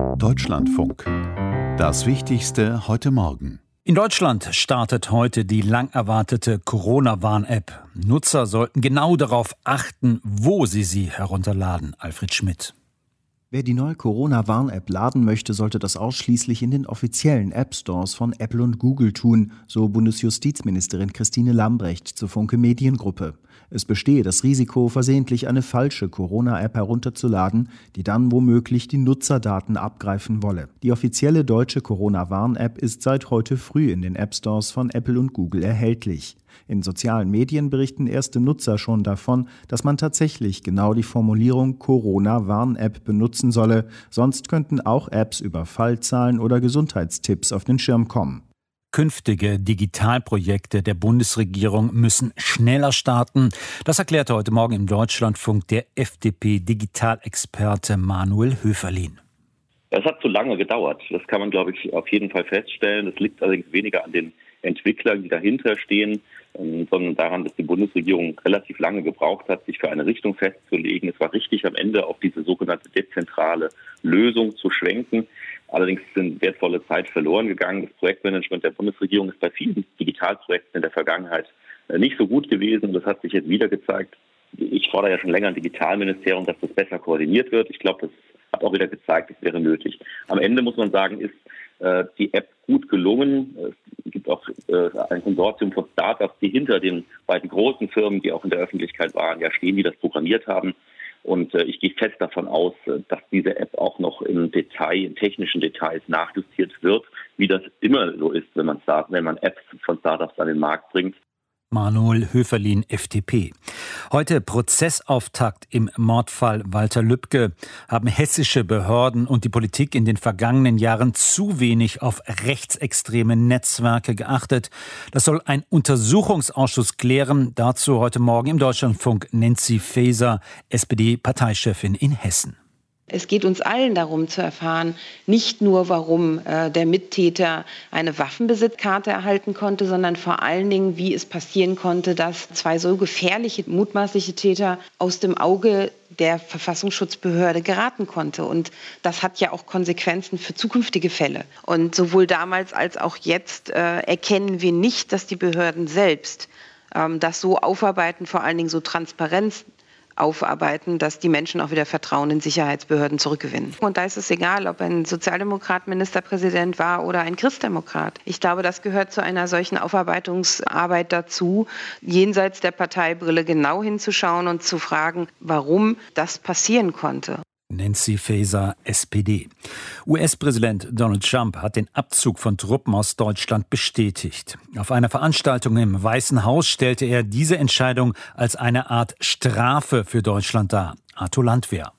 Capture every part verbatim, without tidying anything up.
Deutschlandfunk. Das Wichtigste heute Morgen. In Deutschland startet heute die lang erwartete Corona-Warn-App. Nutzer sollten genau darauf achten, wo sie sie herunterladen. Alfred Schmidt. Wer die neue Corona-Warn-App laden möchte, sollte das ausschließlich in den offiziellen App-Stores von Apple und Google tun, so Bundesjustizministerin Christine Lambrecht zur Funke Mediengruppe. Es bestehe das Risiko, versehentlich eine falsche Corona-App herunterzuladen, die dann womöglich die Nutzerdaten abgreifen wolle. Die offizielle deutsche Corona-Warn-App ist seit heute früh in den App-Stores von Apple und Google erhältlich. In sozialen Medien berichten erste Nutzer schon davon, dass man tatsächlich genau die Formulierung Corona-Warn-App benutzen solle, sonst könnten auch Apps über Fallzahlen oder Gesundheitstipps auf den Schirm kommen. Künftige Digitalprojekte der Bundesregierung müssen schneller starten. Das erklärte heute Morgen im Deutschlandfunk der F D P-Digitalexperte Manuel Höferlin. Es hat zu lange gedauert. Das kann man, glaube ich, auf jeden Fall feststellen. Das liegt allerdings weniger an den Entwicklern, die dahinter stehen, sondern daran, dass die Bundesregierung relativ lange gebraucht hat, sich für eine Richtung festzulegen. Es war richtig, am Ende auf diese sogenannte dezentrale Lösung zu schwenken. Allerdings sind wertvolle Zeit verloren gegangen. Das Projektmanagement der Bundesregierung ist bei vielen Digitalprojekten in der Vergangenheit nicht so gut gewesen. Und das hat sich jetzt wieder gezeigt. Ich fordere ja schon länger ein Digitalministerium, dass das besser koordiniert wird. Ich glaube, das hat auch wieder gezeigt, es wäre nötig. Am Ende muss man sagen, ist äh, die App gut gelungen. Es gibt auch äh, ein Konsortium von Startups, die hinter den beiden großen Firmen, die auch in der Öffentlichkeit waren, ja stehen, die das programmiert haben. Und äh, ich gehe fest davon aus, dass diese App auch noch im Detail, in technischen Details nachjustiert wird, wie das immer so ist, wenn man, Start, wenn man Apps von Startups an den Markt bringt. Manuel Höferlin, F D P. Heute Prozessauftakt im Mordfall Walter Lübcke. Haben hessische Behörden und die Politik in den vergangenen Jahren zu wenig auf rechtsextreme Netzwerke geachtet? Das soll ein Untersuchungsausschuss klären. Dazu heute Morgen im Deutschlandfunk Nancy Faeser, S P D-Parteichefin in Hessen. Es geht uns allen darum zu erfahren, nicht nur, warum äh, der Mittäter eine Waffenbesitzkarte erhalten konnte, sondern vor allen Dingen, wie es passieren konnte, dass zwei so gefährliche, mutmaßliche Täter aus dem Auge der Verfassungsschutzbehörde geraten konnte. Und das hat ja auch Konsequenzen für zukünftige Fälle. Und sowohl damals als auch jetzt äh, erkennen wir nicht, dass die Behörden selbst ähm, das so aufarbeiten, vor allen Dingen so transparent aufarbeiten, dass die Menschen auch wieder Vertrauen in Sicherheitsbehörden zurückgewinnen. Und da ist es egal, ob ein Sozialdemokrat Ministerpräsident war oder ein Christdemokrat. Ich glaube, das gehört zu einer solchen Aufarbeitungsarbeit dazu, jenseits der Parteibrille genau hinzuschauen und zu fragen, warum das passieren konnte. Nancy Faeser, S P D. U S-Präsident Donald Trump hat den Abzug von Truppen aus Deutschland bestätigt. Auf einer Veranstaltung im Weißen Haus stellte er diese Entscheidung als eine Art Strafe für Deutschland dar. Arthur Landwehr.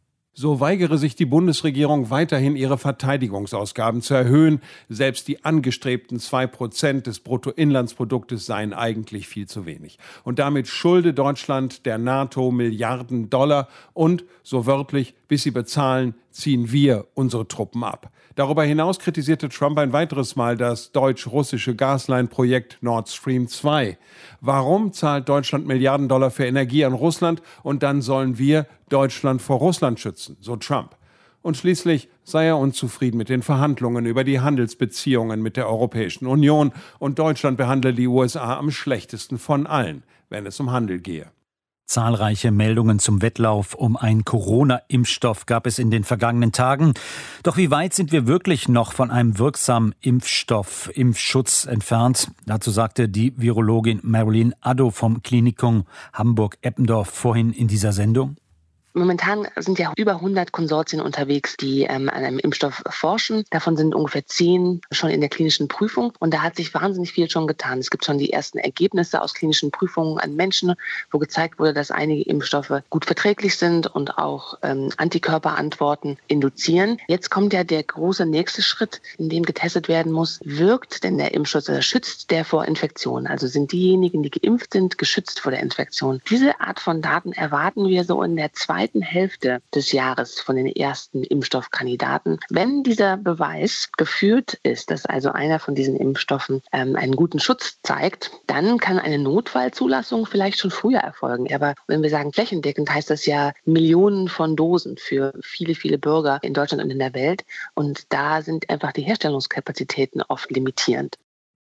So weigere sich die Bundesregierung weiterhin, ihre Verteidigungsausgaben zu erhöhen. Selbst die angestrebten zwei Prozent des Bruttoinlandsproduktes seien eigentlich viel zu wenig. Und damit schulde Deutschland der NATO Milliarden Dollar und, so wörtlich, bis sie bezahlen, ziehen wir unsere Truppen ab. Darüber hinaus kritisierte Trump ein weiteres Mal das deutsch-russische Gasline-Projekt Nord Stream zwei. Warum zahlt Deutschland Milliarden Dollar für Energie an Russland und dann sollen wir Deutschland vor Russland schützen, so Trump. Und schließlich sei er unzufrieden mit den Verhandlungen über die Handelsbeziehungen mit der Europäischen Union und Deutschland behandle die U S A am schlechtesten von allen, wenn es um Handel gehe. Zahlreiche Meldungen zum Wettlauf um einen Corona-Impfstoff gab es in den vergangenen Tagen. Doch wie weit sind wir wirklich noch von einem wirksamen Impfstoff, Impfschutz entfernt? Dazu sagte die Virologin Marilyn Addo vom Klinikum Hamburg-Eppendorf vorhin in dieser Sendung. Momentan sind ja über hundert Konsortien unterwegs, die ähm, an einem Impfstoff forschen. Davon sind ungefähr zehn schon in der klinischen Prüfung. Und da hat sich wahnsinnig viel schon getan. Es gibt schon die ersten Ergebnisse aus klinischen Prüfungen an Menschen, wo gezeigt wurde, dass einige Impfstoffe gut verträglich sind und auch ähm, Antikörperantworten induzieren. Jetzt kommt ja der große nächste Schritt, in dem getestet werden muss, wirkt denn der Impfschutz oder schützt der vor Infektionen? Also sind diejenigen, die geimpft sind, geschützt vor der Infektion? Diese Art von Daten erwarten wir so in der zweiten zweiten Hälfte des Jahres von den ersten Impfstoffkandidaten. Wenn dieser Beweis geführt ist, dass also einer von diesen Impfstoffen ähm, einen guten Schutz zeigt, dann kann eine Notfallzulassung vielleicht schon früher erfolgen. Aber wenn wir sagen flächendeckend, heißt das ja Millionen von Dosen für viele, viele Bürger in Deutschland und in der Welt. Und da sind einfach die Herstellungskapazitäten oft limitierend.